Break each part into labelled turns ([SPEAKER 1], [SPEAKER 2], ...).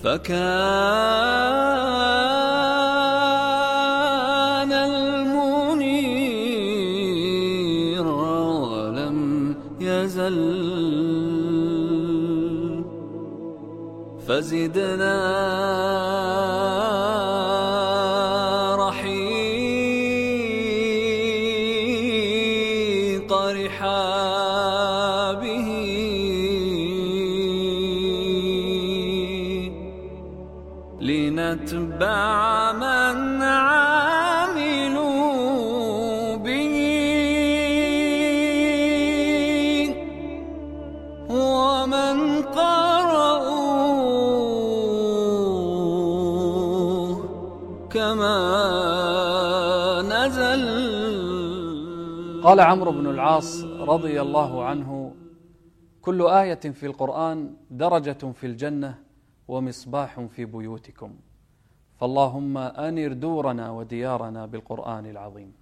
[SPEAKER 1] فكان المنير ولم يزل فزدنا رحيق رحابه لنتبع من عملوا به ومن قرأوه كما نزل.
[SPEAKER 2] قال عمرو بن العاص رضي الله عنه: كل آية في القرآن درجة في الجنة ومصباح في بيوتكم، فاللهم أنر دورنا وديارنا بالقرآن العظيم.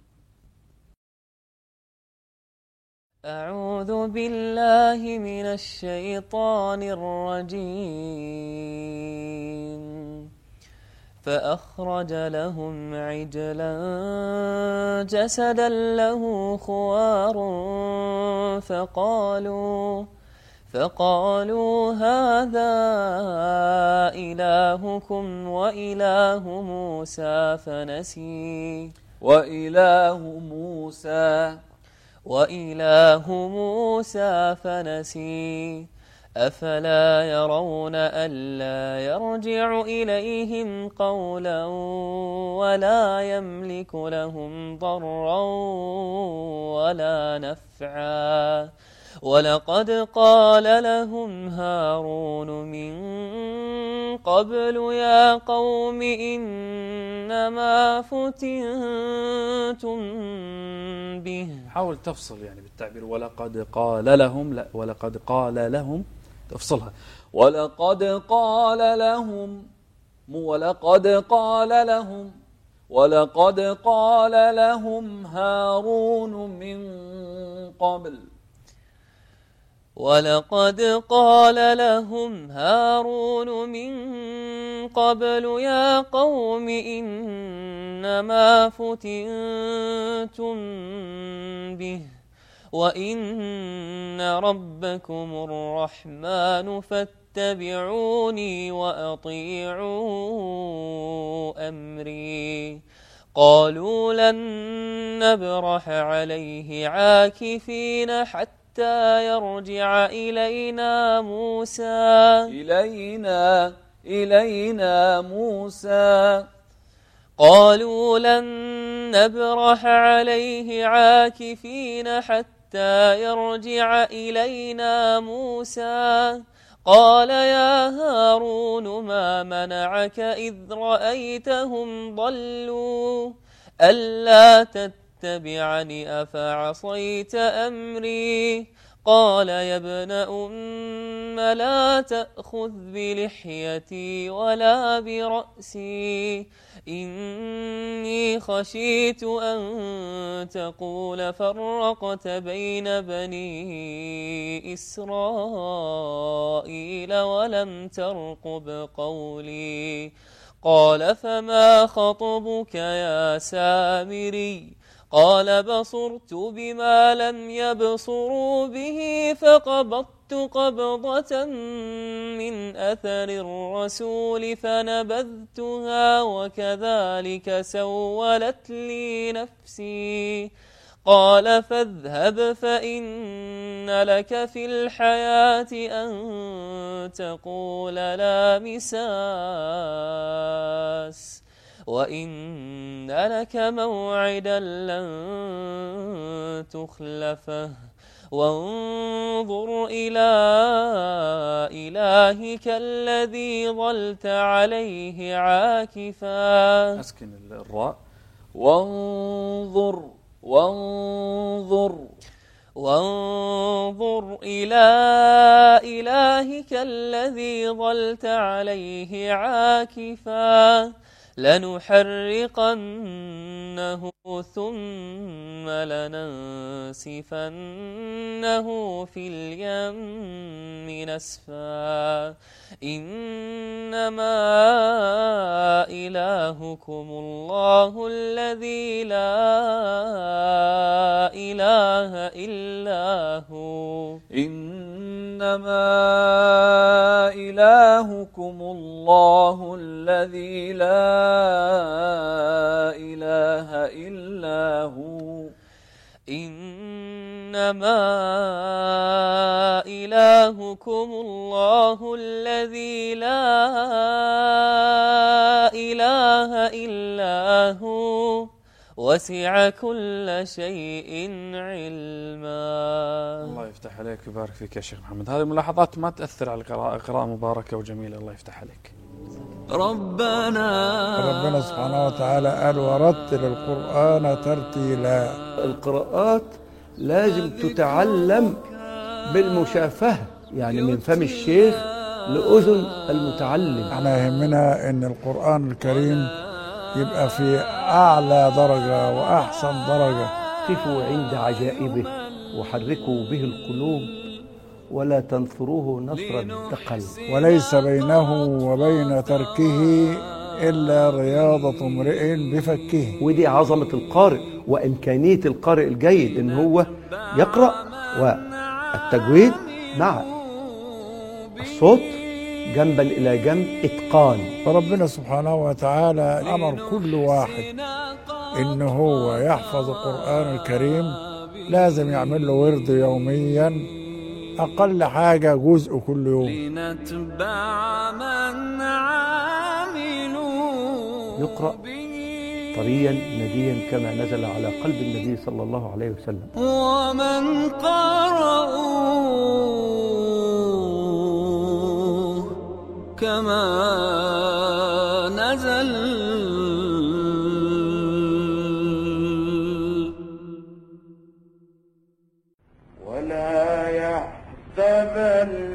[SPEAKER 3] أعوذ بالله من الشيطان الرجيم. فأخرج لهم عجلا جسدا له خوار فقالوا هذا إلهكم وإله موسى فنسي أفلا يرون ألا يرجع إليهم قولا ولا يملك لهم ضرا ولا نفعا ولقد قال لهم هارون من قبل يا قوم إنما فتنتم به.
[SPEAKER 2] حاول تفصل يعني بالتعبير ولقد قال لهم، لا ولقد قال لهم تفصلها. ولقد قال لهم هارون من قبل.
[SPEAKER 3] ولقد قال لهم هارون من قبل يا قوم إنما فتنتم به وإن ربكم الرحمن فاتبعوني وأطيعوا أمري. قالوا لن نبرح عليه عاكفين حتى يرجع إلينا موسى. قالوا لن نبرح عليه عاكفين حتى يرجع إلينا موسى. قال يا هارون ما منعك إذ رأيتهم ضلوا ألا تتبعني أفعصيت أمري. قال يا ابن أم لا تأخذ بلحيتي ولا برأسي إني خشيت أن تقول فرقت بين بني إسرائيل ولم ترقب قولي. قال فما خطبك يا سامري؟ قال بصرت بما لم يبصروا به فقبضت قبضة من أثر الرسول فنبذتها وكذلك سولت لي نفسي. قال فاذهب فإن لك في الحياة أن تقول لا مساس وإن لك موعدا لن تخلفه وانظر إلى إلهك الذي ظلت عليه عاكفا.
[SPEAKER 2] أسكن الراء. وانظر
[SPEAKER 3] إلى إلهك الذي ظلت عليه عاكفا لنحرقنه ثم لننسفنه في اليم نسفا إنما إلهكم الله الذي لا إله إلا هو
[SPEAKER 2] إنما إلهكم الله الذي لا إله إلا هو
[SPEAKER 3] إنما إلهكم الله الذي لا إله إلا هو وسع كل شيء علما.
[SPEAKER 2] الله يفتح عليك ويبارك فيك يا شيخ محمد. هذه الملاحظات ما تأثر على القراءة، قراءة مباركة وجميلة. الله يفتح عليك.
[SPEAKER 1] ربنا
[SPEAKER 4] سبحانه وتعالى قال ورتل القرآن ترتيلا.
[SPEAKER 5] القراءات لازم تتعلم بالمشافهة، يعني من فم الشيخ لأذن المتعلم.
[SPEAKER 4] احنا يهمنا ان القرآن الكريم يبقى في أعلى درجة وأحسن درجة.
[SPEAKER 5] قفوا عند عجائبه وحركوا به القلوب ولا تنثروه نثر الدقل.
[SPEAKER 4] وليس بينه وبين تركه إلا رياضة امرئ بفكه.
[SPEAKER 5] ودي عظمة القارئ وإمكانية القارئ الجيد إن هو يقرأ والتجويد مع الصوت جنبا إلى جنب إتقان.
[SPEAKER 4] فربنا سبحانه وتعالى أمر كل واحد إن هو يحفظ القرآن الكريم، لازم يعمل له ورد يوميا، أقل حاجة جزء كل يوم.
[SPEAKER 5] يقرأ طريا نديا كما نزل على قلب النبي صلى الله عليه وسلم.
[SPEAKER 1] ومن قرأوه كما نزل
[SPEAKER 6] ولا يحسبن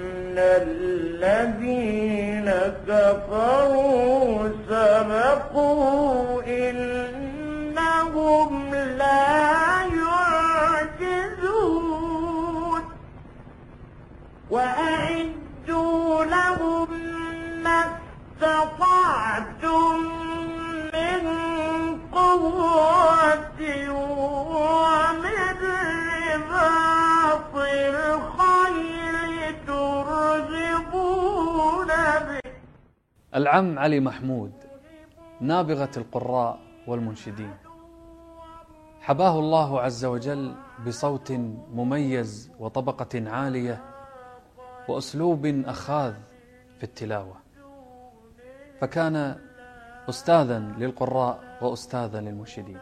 [SPEAKER 6] الذين كفروا سبقوا إنهم لا يعجزون وأعدوا لهم ما استطعتم من قوة ومن رباط الخيل ترهبون به.
[SPEAKER 2] العم علي محمود نابغة القراء والمنشدين، حباه الله عز وجل بصوت مميز وطبقة عالية وأسلوب أخاذ في التلاوة، فكان أستاذا للقراء وأستاذا للمنشدين،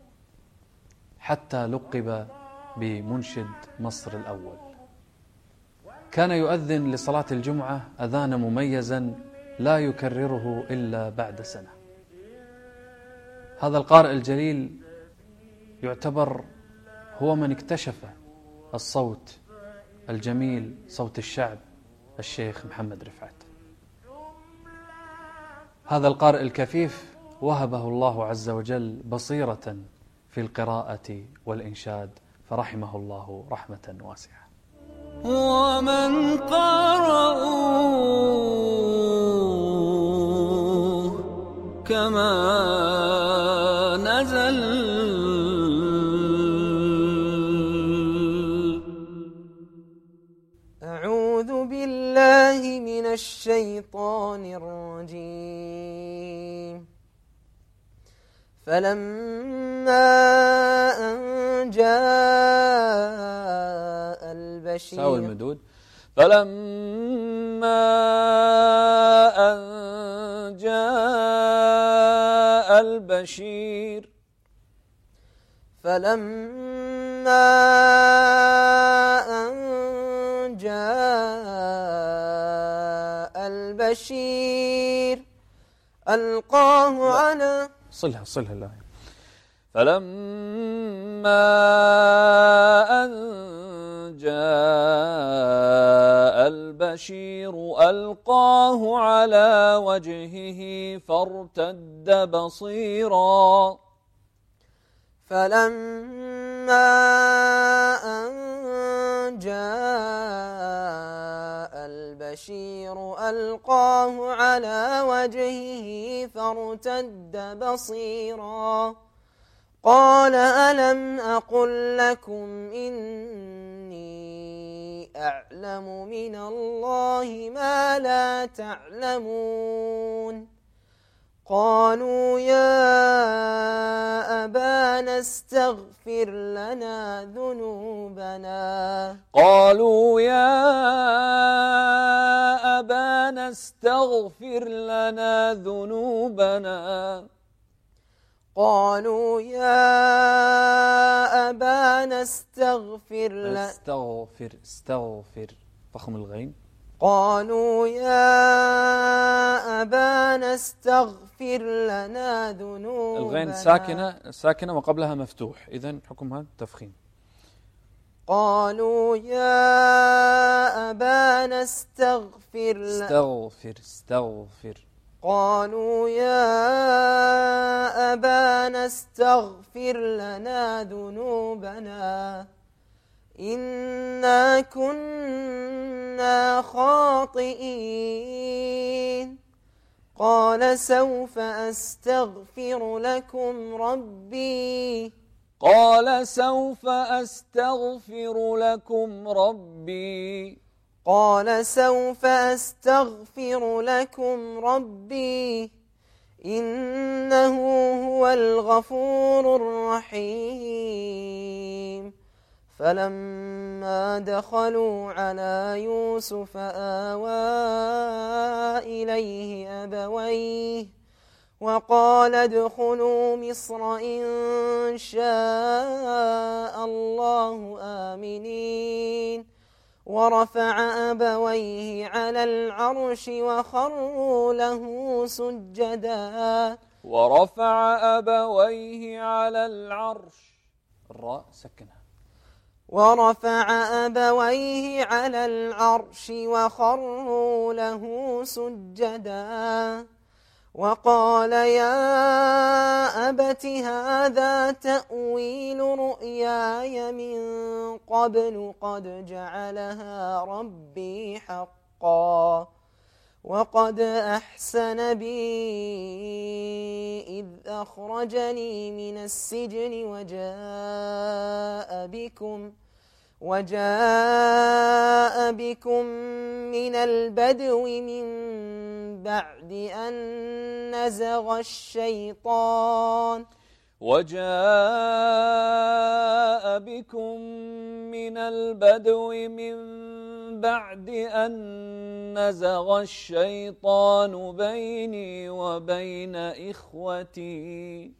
[SPEAKER 2] حتى لقب بمنشد مصر الأول. كان يؤذن لصلاة الجمعة أذانا مميزا لا يكرره إلا بعد سنة. هذا القارئ الجليل يعتبر هو من اكتشف الصوت الجميل، صوت الشعب، الشيخ محمد رفعت. هذا القارئ الكفيف وهبه الله عز وجل بصيرة في القراءة والإنشاد، فرحمه الله رحمة واسعة.
[SPEAKER 1] ومن قرأوه كما نزل
[SPEAKER 7] أعوذ بالله من الشيطان الرجيم. فلما أن جاء البشير
[SPEAKER 2] ساوي المدود. فلما أن جاء البشير.
[SPEAKER 7] فلما أن جاء البشير ألقاه على
[SPEAKER 2] صلها الآية. فلما أن جاء البشير ألقاه على وجهه فارتد بصيرا
[SPEAKER 7] فلما أن جاء البشير ألقاه على وجهه فارتد بصيرا قال ألم أقل لكم إني أعلم من الله ما لا تعلمون قالوا يا أبانا استغفر لنا ذنوبنا
[SPEAKER 2] قالوا يا أبانا استغفر لنا ذنوبنا
[SPEAKER 7] قالوا يا أبانا استغفر لنا
[SPEAKER 2] استغفر فخم الغين
[SPEAKER 7] قالوا يا أبانا استغفر لنا ذنوبنا
[SPEAKER 2] الغين ساكنة وقبلها مفتوح إذن حكمها تفخيم
[SPEAKER 7] قالوا يا أبانا استغفر قالوا يا أبانا استغفر لنا ذنوبنا إنا كنا خاطئين قال سوف أستغفر لكم ربي
[SPEAKER 2] قال سوف أستغفر لكم ربي
[SPEAKER 7] قال سوف أستغفر لكم ربي إنه هو الغفور الرحيم فلما دخلوا على يوسف آوى إليه أبويه وقال ادخلوا مصر إن شاء الله آمنين ورفع أبويه على العرش وخروا له سجدا
[SPEAKER 2] ورفع أبويه على العرش الراء سكنها
[SPEAKER 7] ورفع أبويه على العرش وخروا له سجدا وقال يا أبت هذا تأويل رؤياي من قبل قد جعلها ربي حقا وقد أحسن بي إذ أخرجني من السجن وجاء بكم من البدو من بعد أن نزغ الشيطان
[SPEAKER 2] وجاء بكم من البدو من بعد أن نزغ الشيطان بيني وبين إخوتي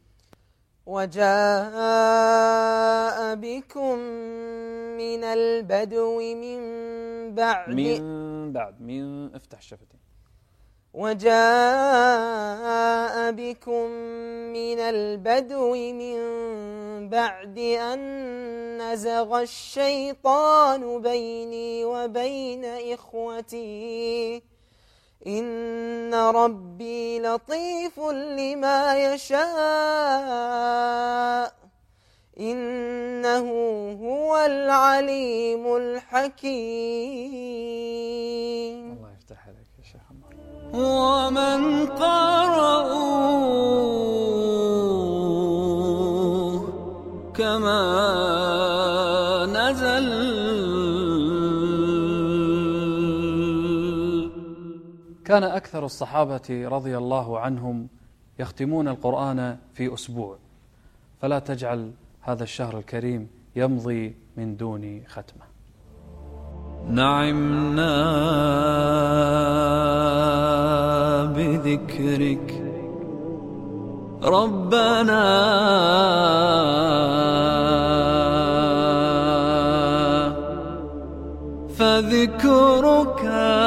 [SPEAKER 7] وجاء بكم من البدو من بعد
[SPEAKER 2] افتح الشفتين
[SPEAKER 7] وجاء بكم من البدو من بعد أن نزغ الشيطان بيني وبين إخوتي إن ربي لطيف لما يشاء إنه هو العليم الحكيم.
[SPEAKER 2] الله يفتح عليك يا شيخ عمار.
[SPEAKER 1] ومن قرأوه كما نزل.
[SPEAKER 2] كان أكثر الصحابة رضي الله عنهم يختمون القرآن في أسبوع، فلا تجعل هذا الشهر الكريم يمضي من دون ختمة.
[SPEAKER 1] نعمنا بذكرك ربنا فذكرك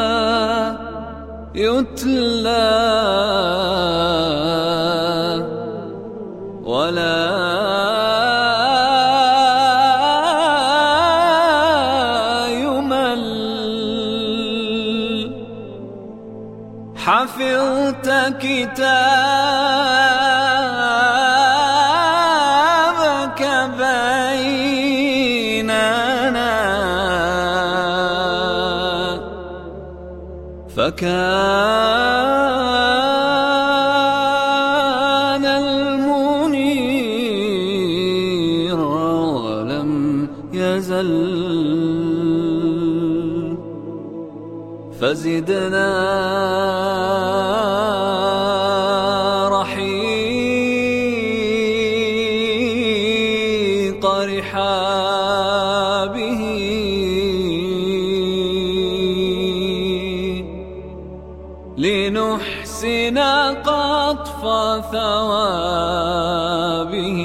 [SPEAKER 1] يتلى ولا جعلت كتابك بيننا فكان المنير ولم يزل فزدنا رحيق رحابه لنحسن قطف ثوابه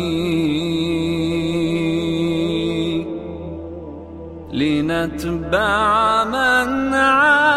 [SPEAKER 1] لنتبع من